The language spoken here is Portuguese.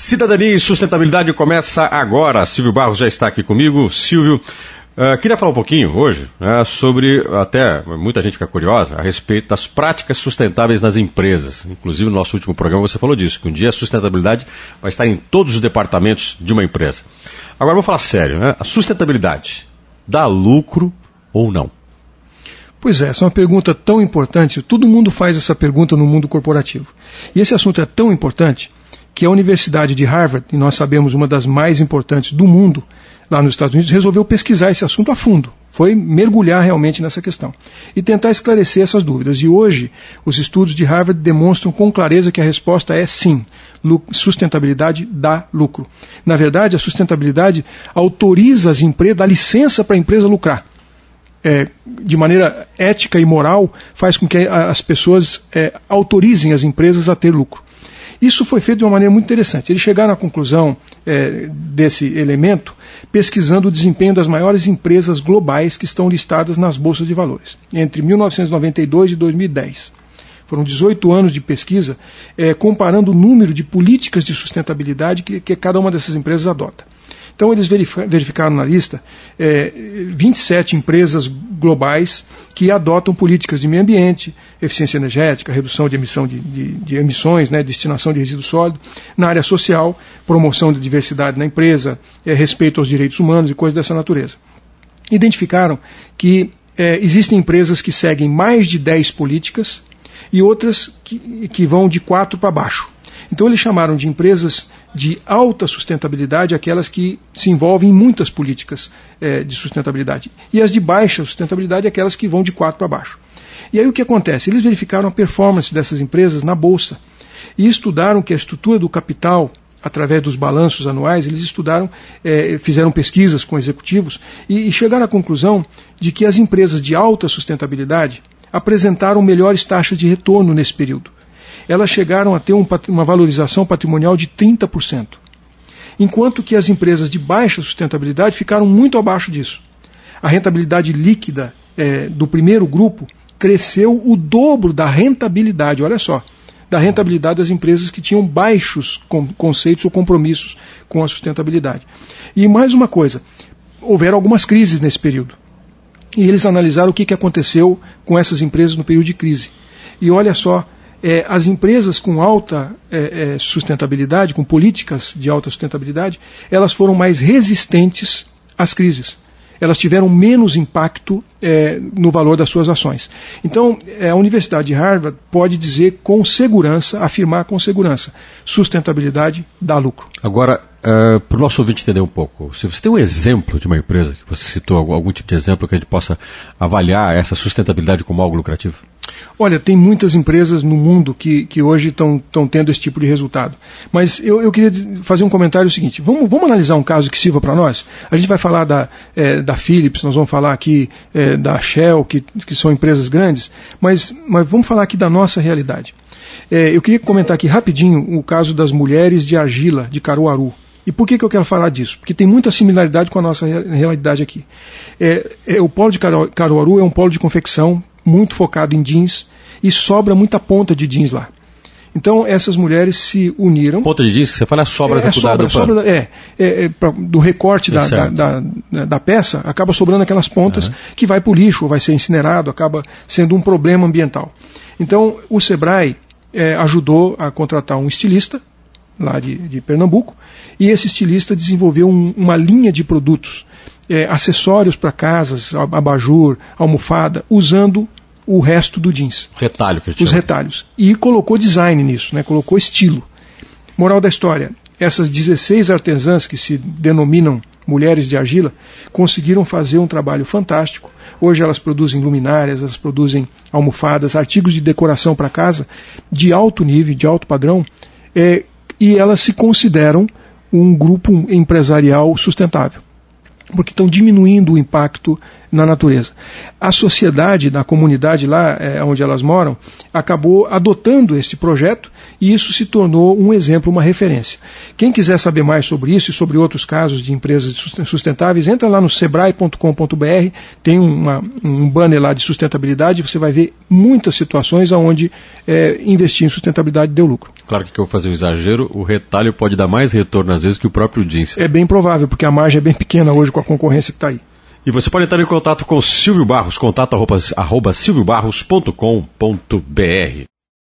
Cidadania e Sustentabilidade começa agora. Silvio Barros já está aqui comigo. Silvio, queria falar um pouquinho hoje sobre, até muita gente fica curiosa, a respeito das práticas sustentáveis nas empresas. Inclusive no nosso último programa você falou disso, que um dia a sustentabilidade vai estar em todos os departamentos de uma empresa. Agora vamos falar sério, a sustentabilidade dá lucro ou não? Pois é, essa é uma pergunta tão importante, todo mundo faz essa pergunta no mundo corporativo. E esse assunto é tão importante que a Universidade de Harvard, e nós sabemos uma das mais importantes do mundo, lá nos Estados Unidos, resolveu pesquisar esse assunto a fundo, foi mergulhar realmente nessa questão e tentar esclarecer essas dúvidas. E hoje, os estudos de Harvard demonstram com clareza que a resposta é sim, sustentabilidade dá lucro. Na verdade, a sustentabilidade autoriza as empresas, dá licença para a empresa lucrar. De maneira ética e moral, faz com que as pessoas autorizem as empresas a ter lucro. Isso foi feito de uma maneira muito interessante. Eles chegaram à conclusão desse elemento pesquisando o desempenho das maiores empresas globais que estão listadas nas bolsas de valores, entre 1992 e 2010. Foram 18 anos de pesquisa comparando o número de políticas de sustentabilidade que cada uma dessas empresas adota. Então eles verificaram na lista 27 empresas globais que adotam políticas de meio ambiente, eficiência energética, redução de emissão de emissões, destinação de resíduo sólido, na área social, promoção da diversidade na empresa, respeito aos direitos humanos e coisas dessa natureza. Identificaram que existem empresas que seguem mais de 10 políticas e outras que vão de 4 para baixo. Então eles chamaram de empresas de alta sustentabilidade aquelas que se envolvem em muitas políticas de sustentabilidade. E as de baixa sustentabilidade aquelas que vão de 4 para baixo. E aí o que acontece? Eles verificaram a performance dessas empresas na bolsa e estudaram que a estrutura do capital, através dos balanços anuais, eles estudaram, fizeram pesquisas com executivos e chegaram à conclusão de que as empresas de alta sustentabilidade apresentaram melhores taxas de retorno nesse período. Elas chegaram a ter uma valorização patrimonial de 30%, enquanto que as empresas de baixa sustentabilidade ficaram muito abaixo disso. A rentabilidade líquida do primeiro grupo cresceu o dobro da rentabilidade, olha só, da rentabilidade das empresas que tinham baixos conceitos ou compromissos com a sustentabilidade. E mais uma coisa, houveram algumas crises nesse período. E eles analisaram o que aconteceu com essas empresas no período de crise. E olha só, as empresas com alta sustentabilidade, com políticas de alta sustentabilidade, elas foram mais resistentes às crises. Elas tiveram menos impacto no valor das suas ações. Então, a Universidade de Harvard pode dizer com segurança, afirmar com segurança, sustentabilidade dá lucro. Agora, para o nosso ouvinte entender um pouco, se você tem um exemplo de uma empresa, que você citou algum tipo de exemplo que a gente possa avaliar essa sustentabilidade como algo lucrativo? Olha, tem muitas empresas no mundo que hoje estão tendo esse tipo de resultado. Mas eu queria fazer um comentário seguinte, vamos analisar um caso que sirva para nós? A gente vai falar da Philips, nós vamos falar aqui da Shell, que são empresas grandes, mas vamos falar aqui da nossa realidade. Eu queria comentar aqui rapidinho o caso das mulheres de argila de Caruaru. E por que eu quero falar disso? Porque tem muita similaridade com a nossa realidade aqui. O polo de Caruaru é um polo de confecção muito focado em jeans e sobra muita ponta de jeans lá. Então essas mulheres se uniram. Ponta de jeans que você fala sobra do recorte da peça, acaba sobrando aquelas pontas que vai para o lixo, ou vai ser incinerado, acaba sendo um problema ambiental. Então o Sebrae ajudou a contratar um estilista lá de Pernambuco, e esse estilista desenvolveu uma linha de produtos, acessórios para casas, abajur, almofada, usando o resto do jeans. Retalho que os retalhos. E colocou design nisso, colocou estilo. Moral da história, essas 16 artesãs que se denominam mulheres de argila, conseguiram fazer um trabalho fantástico. Hoje elas produzem luminárias, elas produzem almofadas, artigos de decoração para casa, de alto nível, de alto padrão, e elas se consideram um grupo empresarial sustentável, porque estão diminuindo o impacto na natureza. A sociedade da comunidade lá onde elas moram acabou adotando esse projeto e isso se tornou um exemplo, uma referência. Quem quiser saber mais sobre isso e sobre outros casos de empresas sustentáveis, entra lá no sebrae.com.br, tem um banner lá de sustentabilidade, você vai ver muitas situações onde investir em sustentabilidade deu lucro. Claro que eu vou fazer um exagero, o retalho pode dar mais retorno às vezes que o próprio jeans. É bem provável, porque a margem é bem pequena hoje com a concorrência que está aí. E você pode entrar em contato com o Silvio Barros, contato @silviobarros.com.br.